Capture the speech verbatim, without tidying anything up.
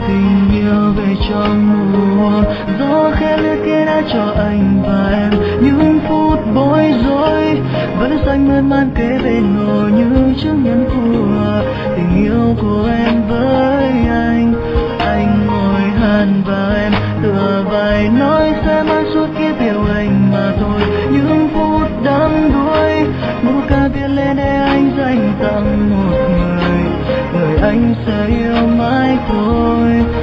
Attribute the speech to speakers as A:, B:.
A: tình yêu về trong mùa gió khẽ lướt kia đã cho anh và em những phút bối rối vẫn xanh mơn man kế bên hồ như chiếc nhẫn của tình yêu của em với anh. Anh ngồi hàn vào em tựa vài nói sẽ mãi suốt kiếp yêu anh mà thôi. Những phút đắm đuối một ca viết lên để anh dành tặng một người, người anh sẽ yêu mãi thôi.